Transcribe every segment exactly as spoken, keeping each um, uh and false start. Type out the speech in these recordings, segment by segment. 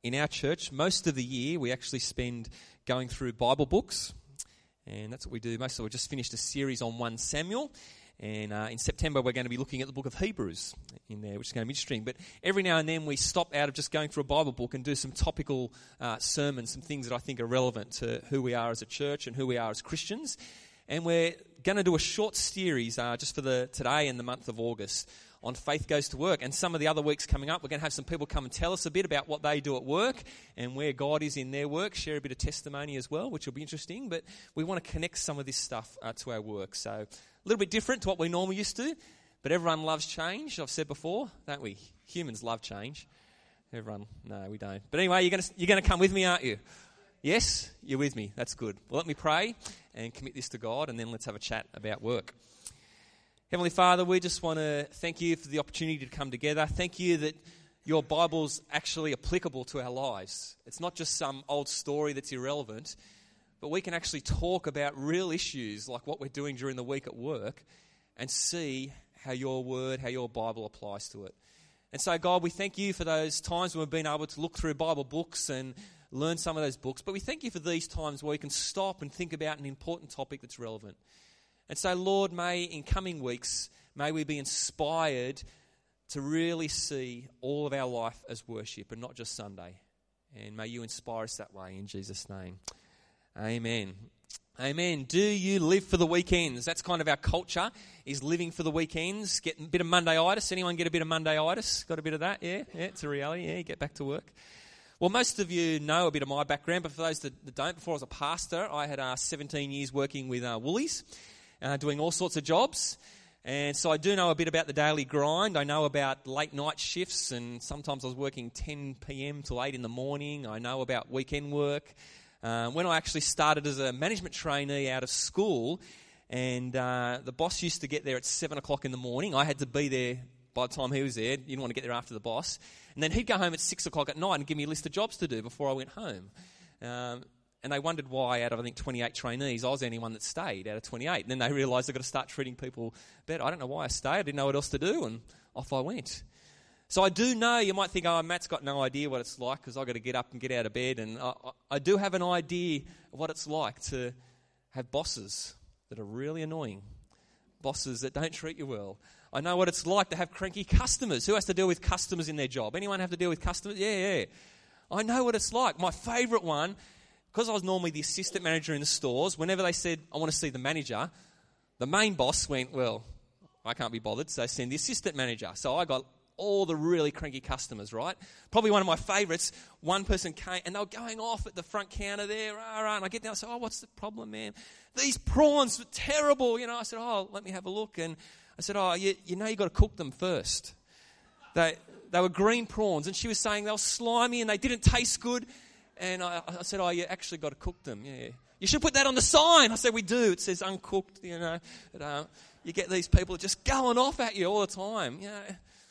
in our church, most of the year we actually spend going through Bible books, and that's what we do. Most of we just finished a series on First Samuel, and uh, in September we're going to be looking at the book of Hebrews in there, which is going to be interesting. But every now and then we stop out of just going through a Bible book and do some topical uh, sermons, some things that I think are relevant to who we are as a church and who we are as Christians. And we're going to do a short series uh, just for the today and the month of August on Faith Goes to Work. And some of the other weeks coming up, we're going to have some people come and tell us a bit about what they do at work and where God is in their work, share a bit of testimony as well, which will be interesting. But we want to connect some of this stuff uh, to our work. So a little bit different to what we normally used to, but everyone loves change, I've said before, don't we? Humans love change. Everyone, no, we don't. But anyway, you're going to, you're going to come with me, aren't you? Yes, you're with me. That's good. Well, let me pray and commit this to God, and then let's have a chat about work. Heavenly Father, we just want to thank you for the opportunity to come together. Thank you that your Bible's actually applicable to our lives. It's not just some old story that's irrelevant, but we can actually talk about real issues like what we're doing during the week at work and see how your word, how your Bible applies to it. And so, God, we thank you for those times when we've been able to look through Bible books and learn some of those books, but we thank you for these times where we can stop and think about an important topic that's relevant. And so, Lord, may in coming weeks, may we be inspired to really see all of our life as worship and not just Sunday. And may you inspire us that way in Jesus' name. Amen. Amen. Do you live for the weekends? That's kind of our culture, is living for the weekends. Get a bit of Monday-itis. Anyone get a bit of Monday-itis? Got a bit of that? Yeah, yeah, it's a reality. Yeah, get back to work. Well, most of you know a bit of my background, but for those that, that don't, before I was a pastor, I had uh, seventeen years working with uh, Woolies. Uh, doing all sorts of jobs, and so I do know a bit about the daily grind. I know about late night shifts, and sometimes I was working ten p.m. till eight in the morning. I know about weekend work. Uh, when I actually started as a management trainee out of school, and uh, the boss used to get there at seven o'clock in the morning, I had to be there by the time he was there. You didn't want to get there after the boss. And then he'd go home at six o'clock at night and give me a list of jobs to do before I went home. Um, And they wondered why, out of, I think, twenty-eight trainees, I was the only one that stayed out of twenty-eight. And then they realised they've got to start treating people better. I don't know why I stayed. I didn't know what else to do, and off I went. So I do know, you might think, oh, Matt's got no idea what it's like because I've got to get up and get out of bed. And I, I do have an idea of what it's like to have bosses that are really annoying, bosses that don't treat you well. I know what it's like to have cranky customers. Who has to deal with customers in their job? Anyone have to deal with customers? Yeah, yeah. I know what it's like. My favourite one, because I was normally the assistant manager in the stores, whenever they said, I want to see the manager, the main boss went, well, I can't be bothered, so send the assistant manager. So I got all the really cranky customers, right? Probably one of my favourites, one person came and they were going off at the front counter there, rah, rah, and I get down and say, oh, what's the problem, man? These prawns were terrible, you know. I said, oh, let me have a look. And I said, oh, you, you know you've got to cook them first. They, they were green prawns, and she was saying they were slimy and they didn't taste good. And I, I said, oh, you actually got to cook them. Yeah, you should put that on the sign. I said, we do. It says uncooked, you know. But, uh, you get these people just going off at you all the time, you know.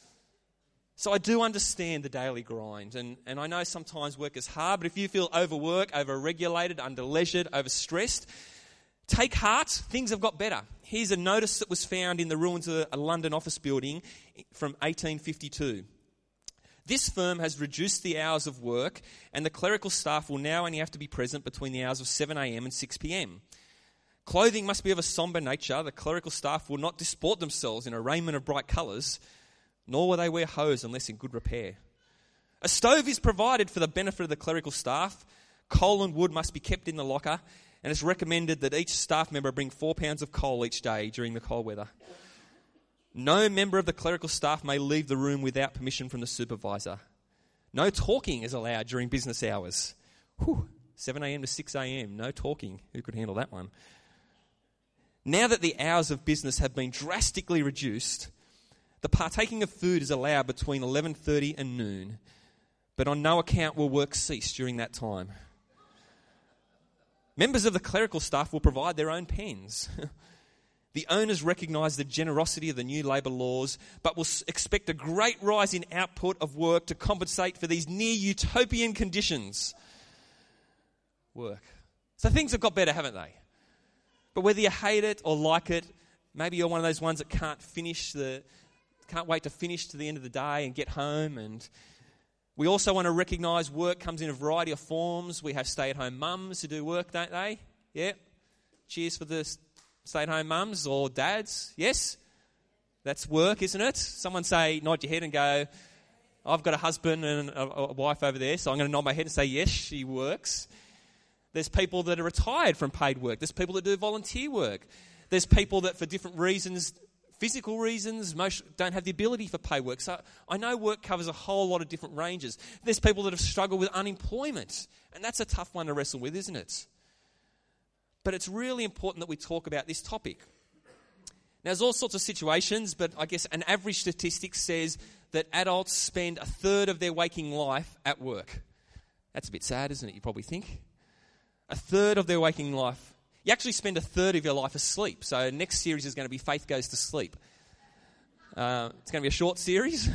So I do understand the daily grind. And, and I know sometimes work is hard, but if you feel overworked, over-regulated, under-leisured, overstressed, take heart. Things have got better. Here's a notice that was found in the ruins of a London office building from eighteen fifty-two. This firm has reduced the hours of work, and the clerical staff will now only have to be present between the hours of seven a.m. and six p.m. Clothing must be of a sombre nature. The clerical staff will not disport themselves in a raiment of bright colours, nor will they wear hose unless in good repair. A stove is provided for the benefit of the clerical staff. Coal and wood must be kept in the locker, and it's recommended that each staff member bring four pounds of coal each day during the cold weather. No member of the clerical staff may leave the room without permission from the supervisor. No talking is allowed during business hours. Whew, seven a.m. to six a.m, no talking. Who could handle that one? Now that the hours of business have been drastically reduced, the partaking of food is allowed between eleven thirty and noon, but on no account will work cease during that time. Members of the clerical staff will provide their own pens. The owners recognise the generosity of the new labour laws, but will expect a great rise in output of work to compensate for these near-utopian conditions. Work. So things have got better, haven't they? But whether you hate it or like it, maybe you're one of those ones that can't finish the, can't wait to finish to the end of the day and get home. And We also want to recognise work comes in a variety of forms. We have stay-at-home mums who do work, don't they? Yeah. Cheers for the stay-at-home mums or dads. Yes? That's work, isn't it? Someone say, nod your head and go, I've got a husband and a, a wife over there, so I'm going to nod my head and say, yes, she works. There's people that are retired from paid work. There's people that do volunteer work. There's people that, for different reasons, physical reasons, most don't have the ability for paid work. So I know work covers a whole lot of different ranges. There's people that have struggled with unemployment, and that's a tough one to wrestle with, isn't it? But it's really important that we talk about this topic. Now, there's all sorts of situations, but I guess an average statistic says that adults spend a third of their waking life at work. That's a bit sad, isn't it? You probably think. A third of their waking life. You actually spend a third of your life asleep. So next series is going to be Faith Goes to Sleep. Uh, it's going to be a short series.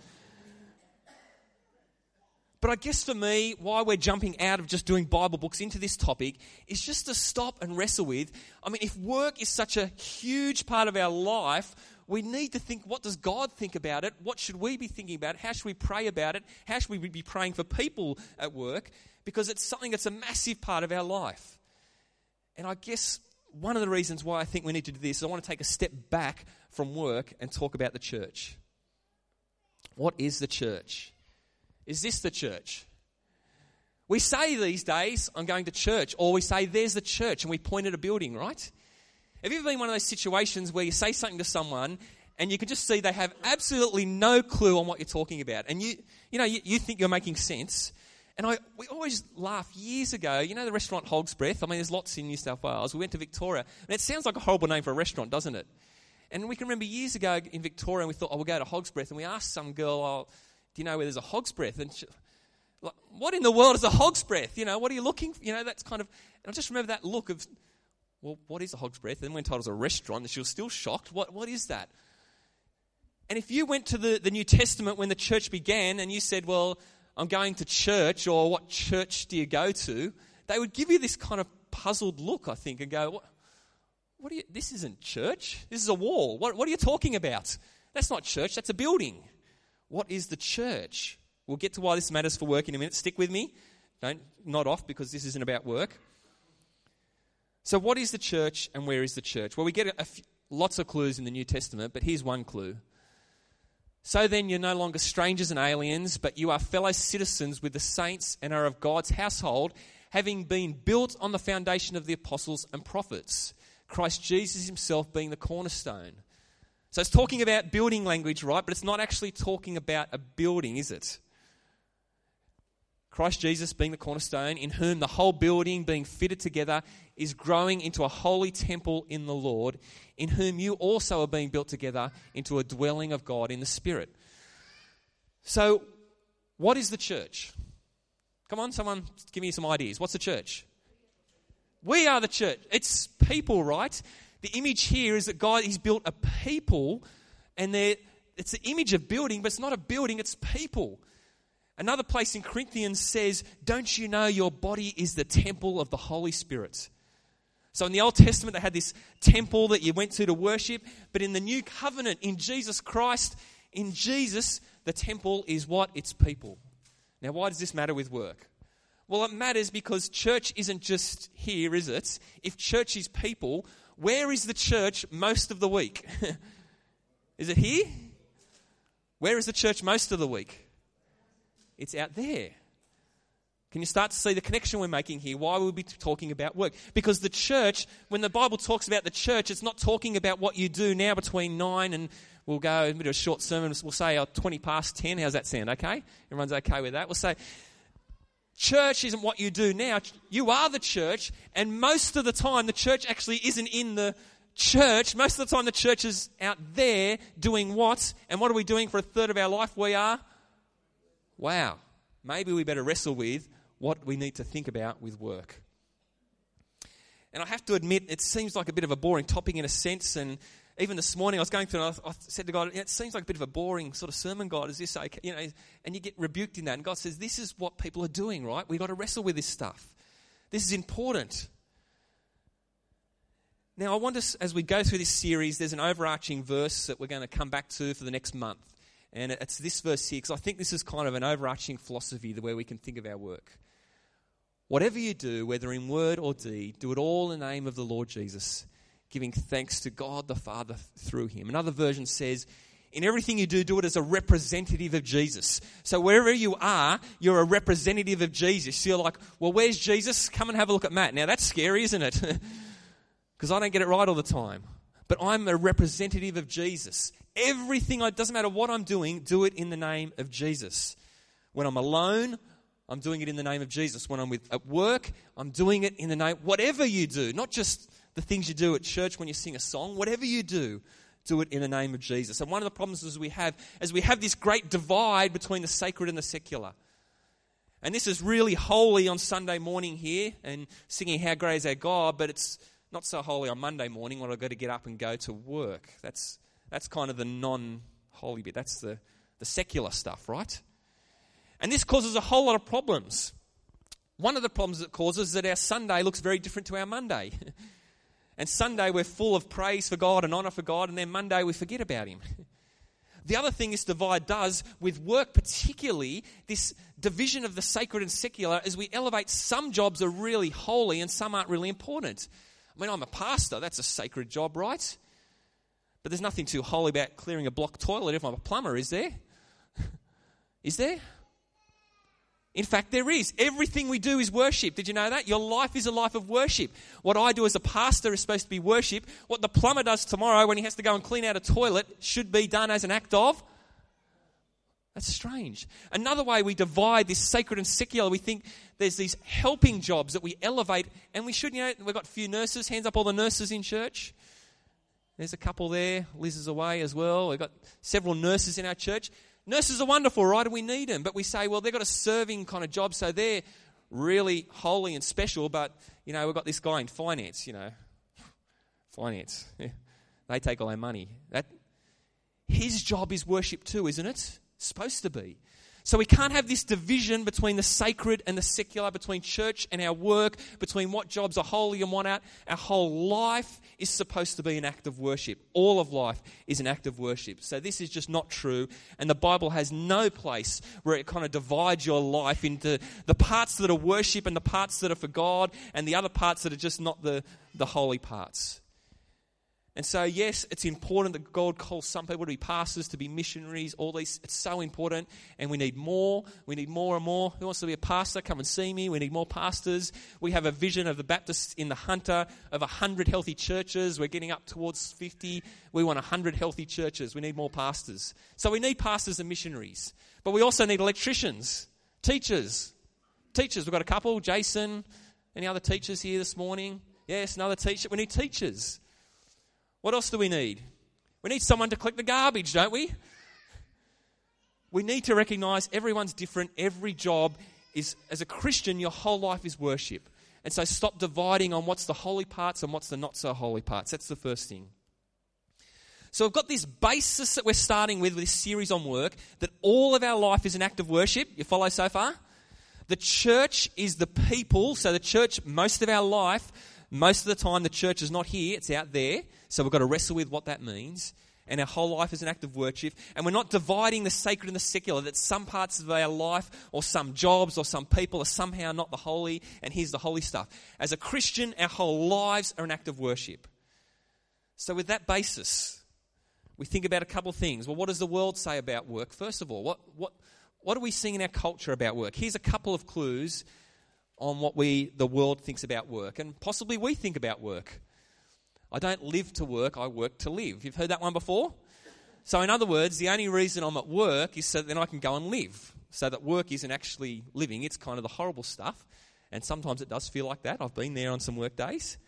But I guess for me, why we're jumping out of just doing Bible books into this topic is just to stop and wrestle with, I mean, if work is such a huge part of our life, we need to think, what does God think about it? What should we be thinking about it? How should we pray about it? How should we be praying for people at work? Because it's something that's a massive part of our life. And I guess one of the reasons why I think we need to do this is I want to take a step back from work and talk about the church. What is the church? Is this the church? We say these days, I'm going to church, or we say, there's the church, and we point at a building, right? Have you ever been in one of those situations where you say something to someone and you can just see they have absolutely no clue on what you're talking about, and you you know, you, you think you're making sense? And I we always laugh. Years ago, you know the restaurant Hog's Breath? I mean, there's lots in New South Wales. We went to Victoria, and it sounds like a horrible name for a restaurant, doesn't it? And we can remember years ago in Victoria, and we thought, oh, we'll go to Hog's Breath, and we asked some girl, oh, do you know where there's a Hog's Breath? And she, like, what in the world is a Hog's Breath? You know, what are you looking for? You know, that's kind of, and I just remember that look of, well, what is a Hog's Breath? And when told it was a restaurant, and she was still shocked. What What is that? And if you went to the, the New Testament when the church began, and you said, well, I'm going to church, or what church do you go to? They would give you this kind of puzzled look, I think, and go, what, what are you, this isn't church. This is a wall. What, what are you talking about? That's not church, that's a building. What is the church? We'll get to why this matters for work in a minute. Stick with me. Don't nod off, because this isn't about work. So what is the church, and where is the church? Well, we get a, a few, lots of clues in the New Testament, but here's one clue. So then you're no longer strangers and aliens, but you are fellow citizens with the saints and are of God's household, having been built on the foundation of the apostles and prophets, Christ Jesus himself being the cornerstone. So it's talking about building language, right? But it's not actually talking about a building, is it? Christ Jesus being the cornerstone, in whom the whole building being fitted together is growing into a holy temple in the Lord, in whom you also are being built together into a dwelling of God in the Spirit. So, what is the church? Come on, someone give me some ideas. What's the church? We are the church. It's people, right? The image here is that God, he's built a people, and it's the image of building, but it's not a building, it's people. Another place in Corinthians says, don't you know your body is the temple of the Holy Spirit? So in the Old Testament, they had this temple that you went to to worship, but in the New Covenant, in Jesus Christ, in Jesus, the temple is what? It's people. Now, why does this matter with work? Well, it matters because church isn't just here, is it? If church is people, where is the church most of the week? Is it here? Where is the church most of the week? It's out there. Can you start to see the connection we're making here? Why would we be talking about work? Because the church, when the Bible talks about the church, it's not talking about what you do now between nine and we'll go a bit of a short sermon. We'll say oh, twenty past ten. How's that sound? Okay? Everyone's okay with that? We'll say church isn't what you do now. You are the church, and most of the time the church actually isn't in the church. Most of the time the church is out there doing what? And what are we doing for a third of our life? We are... Wow, maybe we better wrestle with what we need to think about with work. And I have to admit, it seems like a bit of a boring topic in a sense. And even this morning I was going through and I said to God, it seems like a bit of a boring sort of sermon, God. Is this okay? You know, and you get rebuked in that. And God says, this is what people are doing, right? We've got to wrestle with this stuff. This is important. Now, I want us, as we go through this series, there's an overarching verse that we're going to come back to for the next month. And it's this verse here, because I think this is kind of an overarching philosophy, the way we can think of our work. Whatever you do, whether in word or deed, do it all in the name of the Lord Jesus, giving thanks to God the Father through him. Another version says, in everything you do, do it as a representative of Jesus. So wherever you are, you're a representative of Jesus. You're like, well, where's Jesus? Come and have a look at Matt. Now that's scary, isn't it? Because I don't get it right all the time. But I'm a representative of Jesus. Everything, it doesn't matter what I'm doing, do it in the name of Jesus. When I'm alone, I'm doing it in the name of Jesus. When I'm with, at work, I'm doing it in the name, whatever you do, not just the things you do at church when you sing a song, whatever you do, do it in the name of Jesus. And one of the problems is we have, is we have this great divide between the sacred and the secular. And this is really holy on Sunday morning here and singing How Great Is Our God, but it's not so holy on Monday morning when I've got to get up and go to work. That's that's kind of the non-holy bit. That's the, the secular stuff, right? And this causes a whole lot of problems. One of the problems it causes is that our Sunday looks very different to our Monday. And Sunday we're full of praise for God and honour for God, and then Monday we forget about him. The other thing this divide does with work, particularly this division of the sacred and secular, is we elevate some jobs are really holy and some aren't really important. I mean, I'm a pastor, that's a sacred job, right? But there's nothing too holy about clearing a blocked toilet if I'm a plumber, is there? Is there? In fact, there is. Everything we do is worship. Did you know that? Your life is a life of worship. What I do as a pastor is supposed to be worship. What the plumber does tomorrow when he has to go and clean out a toilet should be done as an act of. That's strange. Another way we divide this sacred and secular, we think there's these helping jobs that we elevate, and we should, you know, we've got a few nurses. Hands up all the nurses in church. There's a couple there. Liz is away as well. We've got several nurses in our church. Nurses are wonderful, right? And we need them. But we say, well, they've got a serving kind of job, so they're really holy and special. But, you know, we've got this guy in finance, you know. Finance. Yeah. They take all our money. That, his job is worship too, isn't it? Supposed to be. So we can't have this division between the sacred and the secular, between church and our work, between what jobs are holy and what aren't. Our whole life is supposed to be an act of worship. All of life is an act of worship. So this is just not true. And the Bible has no place where it kind of divides your life into the parts that are worship and the parts that are for God and the other parts that are just not the, the holy parts. And so, yes, it's important that God calls some people to be pastors, to be missionaries, all these. It's so important, and we need more. We need more and more. Who wants to be a pastor? Come and see me. We need more pastors. We have a vision of the Baptists in the Hunter of one hundred healthy churches. We're getting up towards fifty. We want one hundred healthy churches. We need more pastors. So we need pastors and missionaries. But we also need electricians, teachers. Teachers, we've got a couple. Jason, any other teachers here this morning? Yes, another teacher. We need teachers. What else do we need? We need someone to collect the garbage, don't we? We need to recognise everyone's different. Every job is, as a Christian, your whole life is worship. And so stop dividing on what's the holy parts and what's the not so holy parts. That's the first thing. So we've got this basis that we're starting with, with this series on work, that all of our life is an act of worship. You follow so far? The church is the people. So the church, most of our life, most of the time the church is not here, it's out there. So we've got to wrestle with what that means. And our whole life is an act of worship. And we're not dividing the sacred and the secular, that some parts of our life or some jobs or some people are somehow not the holy, and here's the holy stuff. As a Christian, our whole lives are an act of worship. So with that basis, we think about a couple of things. Well, what does the world say about work? First of all, what what what are we seeing in our culture about work? Here's a couple of clues on what we the world thinks about work, and possibly we think about work. I don't live to work, I work to live. You've heard that one before? So in other words, the only reason I'm at work is so that then I can go and live. So that work isn't actually living, it's kind of the horrible stuff. And sometimes it does feel like that. I've been there on some work days.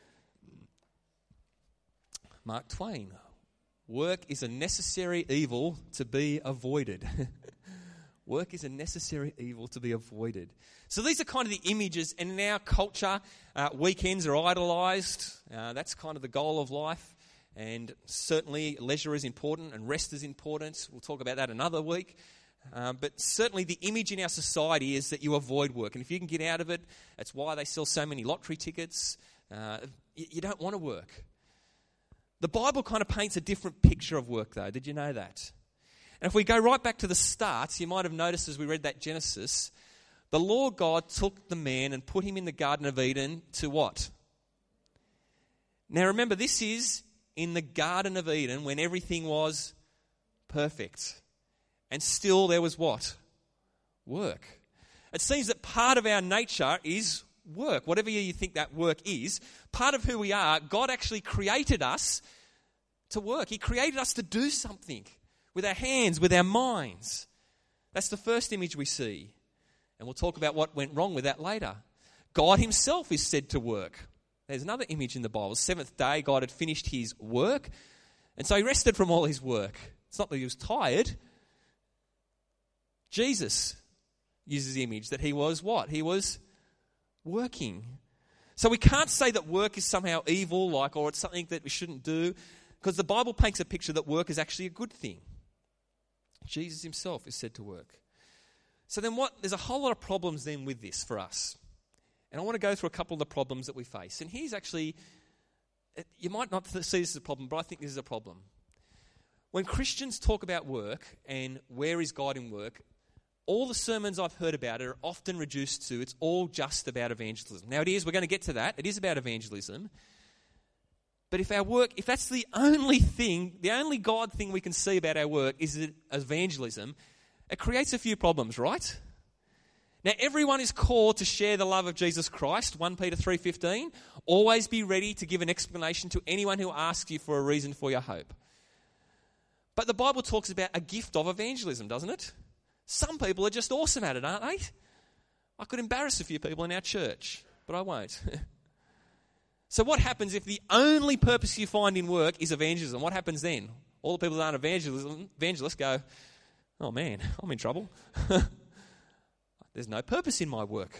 Mark Twain. Work is a necessary evil to be avoided. Work is a necessary evil to be avoided. So these are kind of the images, and in our culture, uh, weekends are idolised. Uh, that's kind of the goal of life. And certainly leisure is important and rest is important. We'll talk about that another week. Uh, but certainly the image in our society is that you avoid work. And if you can get out of it, that's why they sell so many lottery tickets. Uh, you, you don't want to work. The Bible kind of paints a different picture of work, though. Did you know that? And if we go right back to the start, you might have noticed as we read that Genesis, the Lord God took the man and put him in the Garden of Eden to what? Now remember, this is in the Garden of Eden when everything was perfect. And still there was what? Work. It seems that part of our nature is work. Whatever you think that work is, part of who we are, God actually created us to work. He created us to do something with our hands, with our minds. That's the first image we see. And we'll talk about what went wrong with that later. God himself is said to work. There's another image in the Bible. Seventh day, God had finished his work. And so he rested from all his work. It's not that he was tired. Jesus uses the image that he was what? He was working. So we can't say that work is somehow evil, like, or it's something that we shouldn't do, because the Bible paints a picture that work is actually a good thing. Jesus himself is said to work. So then what? There's a whole lot of problems then with this for us. And I want to go through a couple of the problems that we face. And here's actually, you might not see this as a problem, but I think this is a problem. When Christians talk about work and where is God in work, all the sermons I've heard about it are often reduced to it's all just about evangelism. Now it is, we're going to get to that. It is about evangelism. But if our work, if that's the only thing, the only God thing we can see about our work is evangelism, it creates a few problems, right? Now everyone is called to share the love of Jesus Christ, First Peter three fifteen. Always be ready to give an explanation to anyone who asks you for a reason for your hope. But the Bible talks about a gift of evangelism, doesn't it? Some people are just awesome at it, aren't they? I could embarrass a few people in our church, but I won't. So what happens if the only purpose you find in work is evangelism? What happens then? All the people that aren't evangelism, evangelists go, oh man, I'm in trouble. There's no purpose in my work.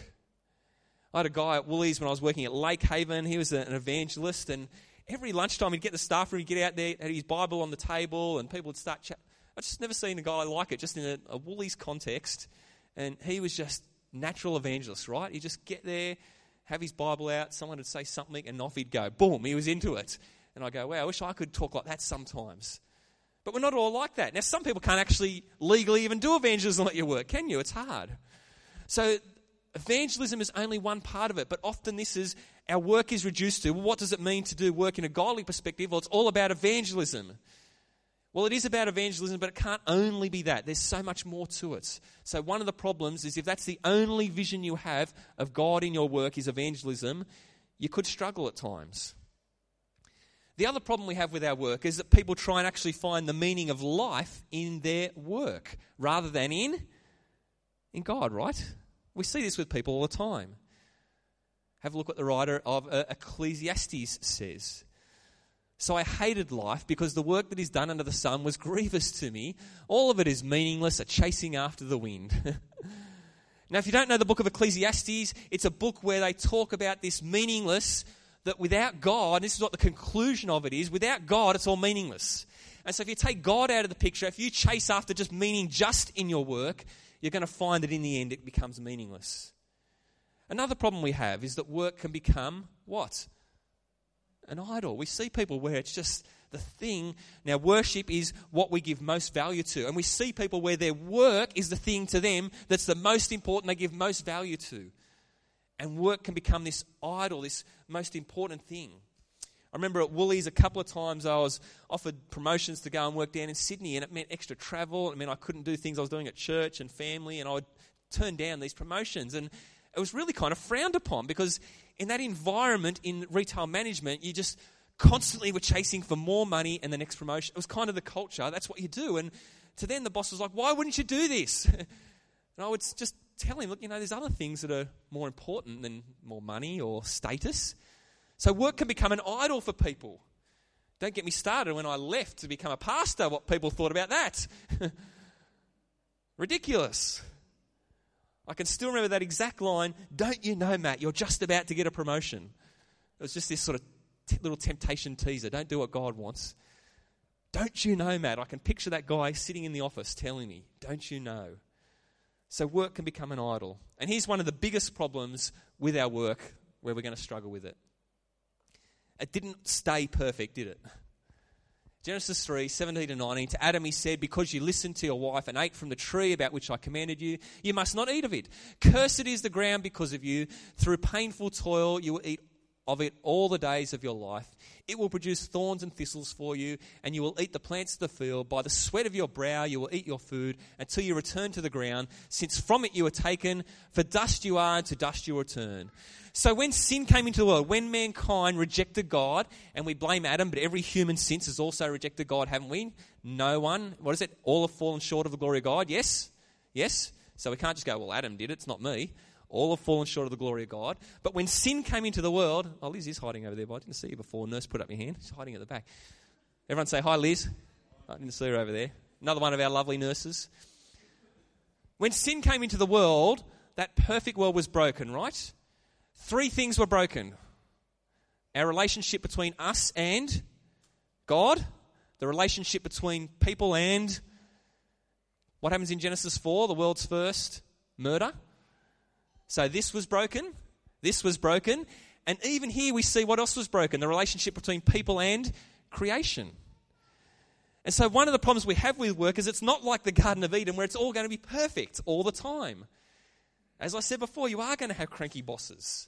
I had a guy at Woolies when I was working at Lake Haven. He was an evangelist, and every lunchtime he'd get the staff room, he'd get out there, had his Bible on the table, and people would start chatting. I've just never seen a guy like it, just in a, a Woolies context. And he was just natural evangelist, right? He'd just get there, have his Bible out, someone would say something, and off he'd go. Boom, he was into it. And I go, wow, I wish I could talk like that sometimes. But we're not all like that. Now, some people can't actually legally even do evangelism at your work, can you? It's hard. So evangelism is only one part of it, but often this is, our work is reduced to, well, what does it mean to do work in a godly perspective? Well, it's all about evangelism. Well, it is about evangelism, but it can't only be that. There's so much more to it. So one of the problems is if that's the only vision you have of God in your work is evangelism, you could struggle at times. The other problem we have with our work is that people try and actually find the meaning of life in their work rather than in, in God, right? We see this with people all the time. Have a look what the writer of uh, Ecclesiastes says. So I hated life because the work that is done under the sun was grievous to me. All of it is meaningless, a chasing after the wind. Now, if you don't know the book of Ecclesiastes, it's a book where they talk about this meaningless, that without God, this is what the conclusion of it is, without God, it's all meaningless. And so if you take God out of the picture, if you chase after just meaning just in your work, you're going to find that in the end it becomes meaningless. Another problem we have is that work can become what? An idol. We see people where it's just the thing. Now, worship is what we give most value to. And we see people where their work is the thing to them that's the most important, they give most value to. And work can become this idol, this most important thing. I remember at Woolies a couple of times I was offered promotions to go and work down in Sydney, and it meant extra travel. It meant I couldn't do things I was doing at church and family, and I would turn down these promotions. And it was really kind of frowned upon because in that environment in retail management, you just constantly were chasing for more money and the next promotion. It was kind of the culture. That's what you do. And to them, the boss was like, why wouldn't you do this? And I would just tell him, look, you know, there's other things that are more important than more money or status. So work can become an idol for people. Don't get me started when I left to become a pastor, what people thought about that. Ridiculous. I can still remember that exact line, don't you know, Matt, you're just about to get a promotion. It was just this sort of t- little temptation teaser. Don't do what God wants. Don't you know, Matt? I can picture that guy sitting in the office telling me, don't you know? So work can become an idol. And here's one of the biggest problems with our work where we're going to struggle with it. It didn't stay perfect, did it? Genesis three, seventeen to nineteen, to Adam he said, because you listened to your wife and ate from the tree about which I commanded you, you must not eat of it. Cursed is the ground because of you. Through painful toil you will eat of it all the days of your life. It will produce thorns and thistles for you, and you will eat the plants of the field. By the sweat of your brow you will eat your food until you return to the ground, since from it you were taken, for dust you are, and to dust you return. So when sin came into the world, when mankind rejected God, and we blame Adam, but every human since has also rejected God, haven't we? No one. What is it? All have fallen short of the glory of God. Yes? Yes? So we can't just go, well, Adam did it. It's not me. All have fallen short of the glory of God. But when sin came into the world, oh, Liz is hiding over there, but I didn't see you before. Nurse, put up your hand. She's hiding at the back. Everyone say hi, Liz. I didn't see her over there. Another one of our lovely nurses. When sin came into the world, that perfect world was broken, right? Three things were broken. Our relationship between us and God, the relationship between people and what happens in Genesis four, the world's first murder. So this was broken, this was broken, and even here we see what else was broken, the relationship between people and creation. And so one of the problems we have with work is it's not like the Garden of Eden where it's all going to be perfect all the time. As I said before, you are going to have cranky bosses.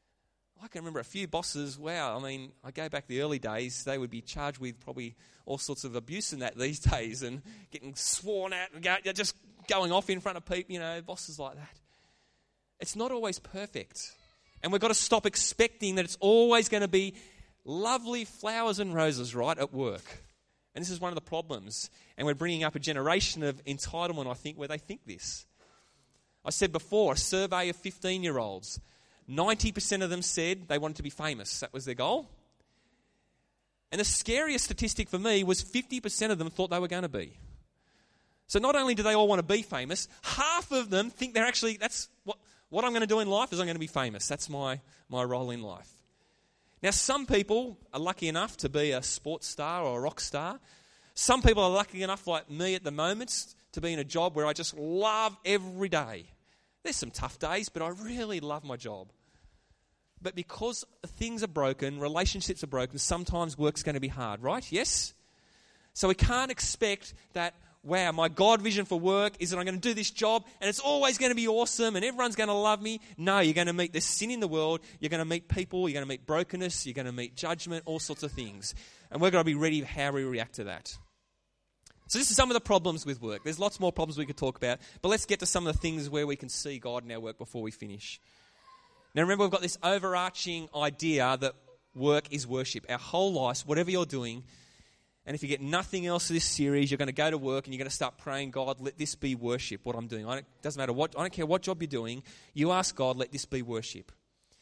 I can remember a few bosses, wow, I mean, I go back the early days, they would be charged with probably all sorts of abuse in that these days and getting sworn at and go, just going off in front of people, you know, bosses like that. It's not always perfect. And we've got to stop expecting that it's always going to be lovely flowers and roses, right, at work. And this is one of the problems. And we're bringing up a generation of entitlement, I think, where they think this. I said before, a survey of fifteen-year-olds, ninety percent of them said they wanted to be famous. That was their goal. And the scariest statistic for me was fifty percent of them thought they were going to be. So not only do they all want to be famous, half of them think they're actually, that's what... What I'm going to do in life is I'm going to be famous. That's my, my role in life. Now, some people are lucky enough to be a sports star or a rock star. Some people are lucky enough, like me at the moment, to be in a job where I just love every day. There's some tough days, but I really love my job. But because things are broken, relationships are broken, sometimes work's going to be hard, right? Yes? So we can't expect that, wow, my God vision for work is that I'm going to do this job and it's always going to be awesome and everyone's going to love me. No, you're going to meet the sin in the world. You're going to meet people. You're going to meet brokenness. You're going to meet judgment, all sorts of things. And we're going to be ready how we react to that. So this is some of the problems with work. There's lots more problems we could talk about, but let's get to some of the things where we can see God in our work before we finish. Now remember, we've got this overarching idea that work is worship. Our whole lives, whatever you're doing, and if you get nothing else of this series, you're going to go to work and you're going to start praying, God, let this be worship, what I'm doing. It doesn't matter what, I don't care what job you're doing. You ask God, let this be worship.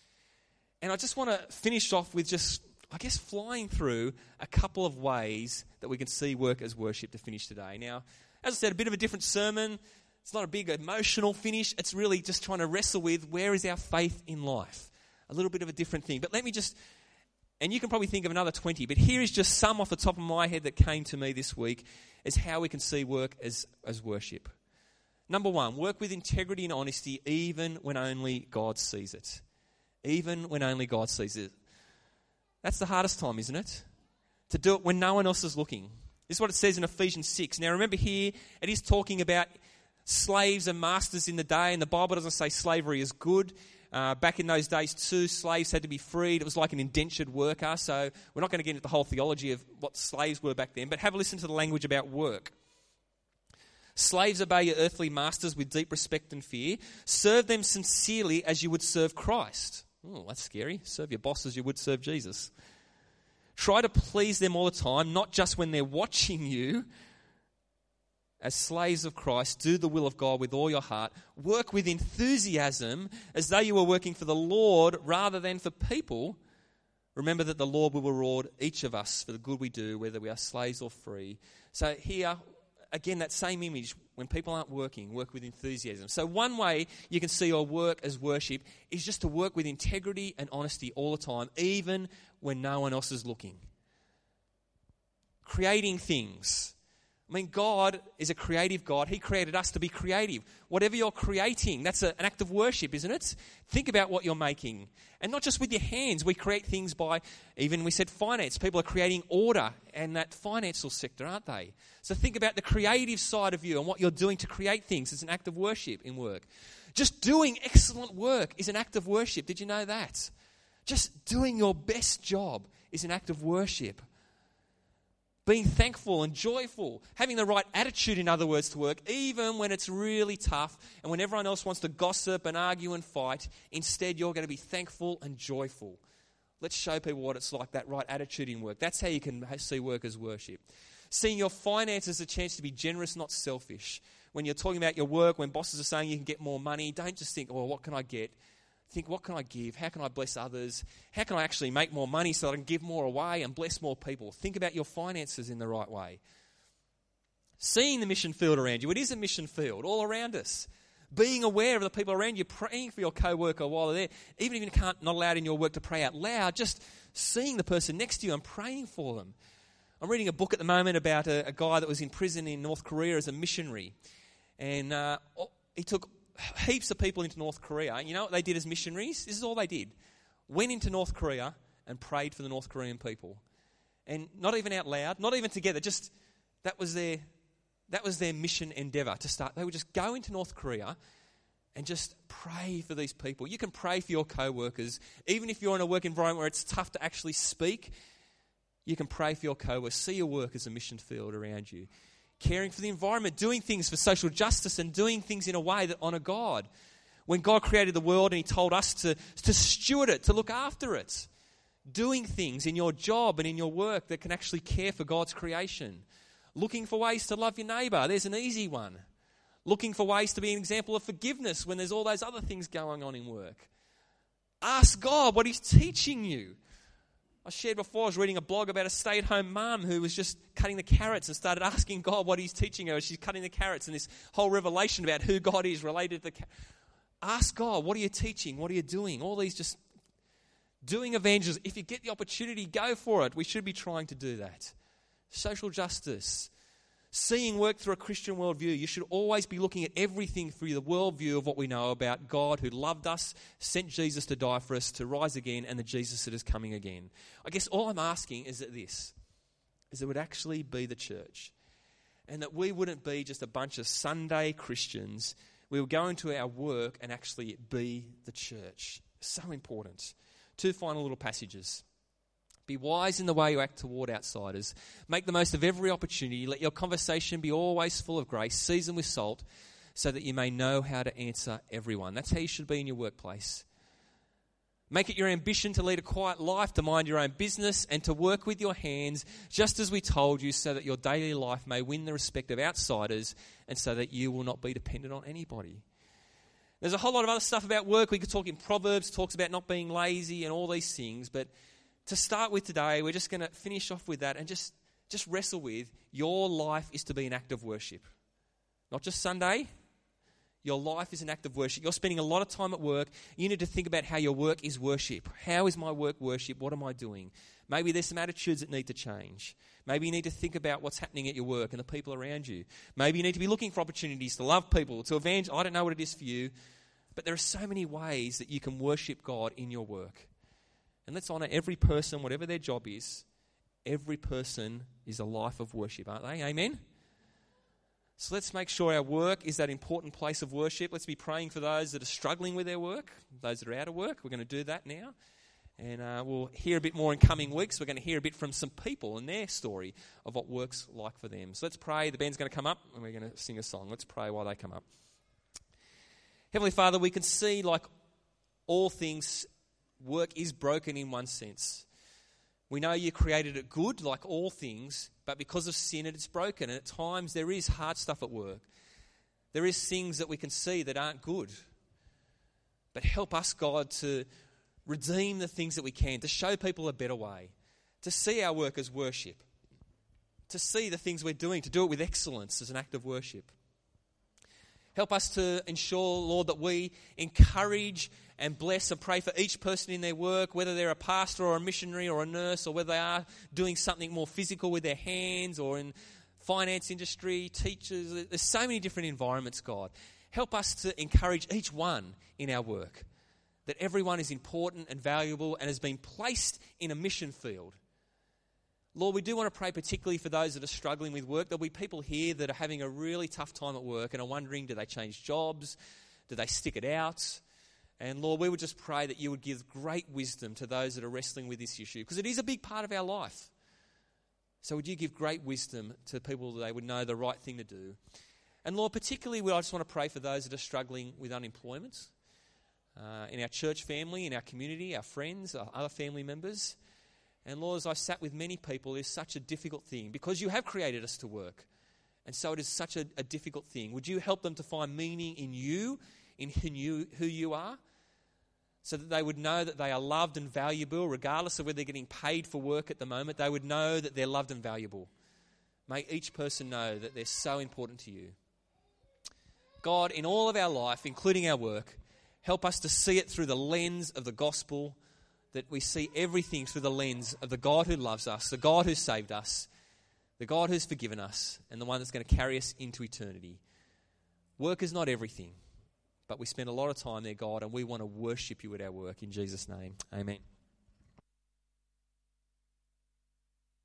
And I just want to finish off with just, I guess, flying through a couple of ways that we can see work as worship to finish today. Now, as I said, a bit of a different sermon. It's not a big emotional finish. It's really just trying to wrestle with where is our faith in life. A little bit of a different thing. But let me just... And you can probably think of another twenty, but here is just some off the top of my head that came to me this week as how we can see work as, as worship. Number one, work with integrity and honesty even when only God sees it. Even when only God sees it. That's the hardest time, isn't it? To do it when no one else is looking. This is what it says in Ephesians six. Now remember here, it is talking about slaves and masters in the day, and the Bible doesn't say slavery is good. Uh, back in those days too, slaves had to be freed. It was like an indentured worker. So we're not going to get into the whole theology of what slaves were back then, but have a listen to the language about work. Slaves, obey your earthly masters with deep respect and fear. Serve them sincerely as you would serve Christ. Oh, that's scary. Serve your boss as you would serve Jesus. Try to please them all the time, not just when they're watching you. As slaves of Christ, do the will of God with all your heart. Work with enthusiasm as though you were working for the Lord rather than for people. Remember that the Lord will reward each of us for the good we do, whether we are slaves or free. So here, again, that same image, when people aren't working, work with enthusiasm. So one way you can see your work as worship is just to work with integrity and honesty all the time, even when no one else is looking. Creating things. I mean, God is a creative God. He created us to be creative. Whatever you're creating, that's a, an act of worship, isn't it? Think about what you're making. And not just with your hands. We create things by, even we said finance. People are creating order in that financial sector, aren't they? So think about the creative side of you and what you're doing to create things. It's an act of worship in work. Just doing excellent work is an act of worship. Did you know that? Just doing your best job is an act of worship. Being thankful and joyful, having the right attitude, in other words, to work, even when it's really tough and when everyone else wants to gossip and argue and fight. Instead, you're going to be thankful and joyful. Let's show people what it's like, that right attitude in work. That's how you can see work as worship. Seeing your finances as a chance to be generous, not selfish. When you're talking about your work, when bosses are saying you can get more money, don't just think, oh, what can I get? Think, what can I give? How can I bless others? How can I actually make more money so that I can give more away and bless more people? Think about your finances in the right way. Seeing the mission field around you. It is a mission field all around us. Being aware of the people around you, praying for your co-worker while they're there. Even if you can't, not allowed in your work to pray out loud, just seeing the person next to you and praying for them. I'm reading a book at the moment about a, a guy that was in prison in North Korea as a missionary. And uh, he took heaps of people into North Korea. And you know what they did as missionaries? This is all they did. Went into North Korea and prayed for the North Korean people. And not even out loud, not even together, just that was their that was their mission endeavour to start. They would just go into North Korea and just pray for these people. You can pray for your co-workers. Even if you're in a work environment where it's tough to actually speak, you can pray for your co-workers. See your work as a mission field around you. Caring for the environment, doing things for social justice and doing things in a way that honour God. When God created the world and he told us to, to steward it, to look after it. Doing things in your job and in your work that can actually care for God's creation. Looking for ways to love your neighbour. There's an easy one. Looking for ways to be an example of forgiveness when there's all those other things going on in work. Ask God what he's teaching you. I shared before, I was reading a blog about a stay-at-home mum who was just cutting the carrots and started asking God what he's teaching her as she's cutting the carrots, and this whole revelation about who God is related to the carrots. Ask God, what are you teaching? What are you doing? All these just doing evangelism. If you get the opportunity, go for it. We should be trying to do that. Social justice. Seeing work through a Christian worldview. You should always be looking at everything through the worldview of what we know about God who loved us, sent Jesus to die for us, to rise again, and the Jesus that is coming again. I guess all I'm asking is that this, is that it would actually be the church. And that we wouldn't be just a bunch of Sunday Christians. We would go into our work and actually be the church. So important. Two final little passages. Be wise in the way you act toward outsiders. Make the most of every opportunity. Let your conversation be always full of grace, seasoned with salt, so that you may know how to answer everyone. That's how you should be in your workplace. Make it your ambition to lead a quiet life, to mind your own business, and to work with your hands, just as we told you, so that your daily life may win the respect of outsiders, and so that you will not be dependent on anybody. There's a whole lot of other stuff about work. We could talk in Proverbs, talks about not being lazy and all these things, but to start with today, we're just going to finish off with that and just, just wrestle with your life is to be an act of worship. Not just Sunday. Your life is an act of worship. You're spending a lot of time at work. You need to think about how your work is worship. How is my work worship? What am I doing? Maybe there's some attitudes that need to change. Maybe you need to think about what's happening at your work and the people around you. Maybe you need to be looking for opportunities to love people, to evangelize. I don't know what it is for you, but there are so many ways that you can worship God in your work. And let's honour every person, whatever their job is. Every person is a life of worship, aren't they? Amen? So let's make sure our work is that important place of worship. Let's be praying for those that are struggling with their work, those that are out of work. We're going to do that now. And uh, we'll hear a bit more in coming weeks. We're going to hear a bit from some people and their story of what work's like for them. So let's pray. The band's going to come up and we're going to sing a song. Let's pray while they come up. Heavenly Father, we can see, like all things, work is broken in one sense. We know you created it good, like all things, but because of sin it's broken. And at times there is hard stuff at work. There is things that we can see that aren't good. But help us, God, to redeem the things that we can, to show people a better way, to see our work as worship, to see the things we're doing, to do it with excellence as an act of worship. Help us to ensure, Lord, that we encourage and bless and pray for each person in their work, whether they're a pastor or a missionary or a nurse, or whether they are doing something more physical with their hands or in finance industry, teachers. There's so many different environments, God. Help us to encourage each one in our work, that everyone is important and valuable and has been placed in a mission field. Lord, we do want to pray particularly for those that are struggling with work. There'll be people here that are having a really tough time at work and are wondering, do they change jobs? Do they stick it out? And Lord, we would just pray that you would give great wisdom to those that are wrestling with this issue, because it is a big part of our life. So would you give great wisdom to people that they would know the right thing to do? And Lord, particularly, I just want to pray for those that are struggling with unemployment uh, in our church family, in our community, our friends, our other family members. And Lord, as I sat with many people, it's such a difficult thing because you have created us to work. And so it is such a, a difficult thing. Would you help them to find meaning in you, in who you, who you are, so that they would know that they are loved and valuable, regardless of whether they're getting paid for work at the moment. They would know that they're loved and valuable. May each person know that they're so important to you. God, in all of our life, including our work, help us to see it through the lens of the gospel, that we see everything through the lens of the God who loves us, the God who saved us, the God who's forgiven us, and the one that's going to carry us into eternity. Work is not everything, but we spend a lot of time there, God, and we want to worship you at our work. In Jesus' name, amen.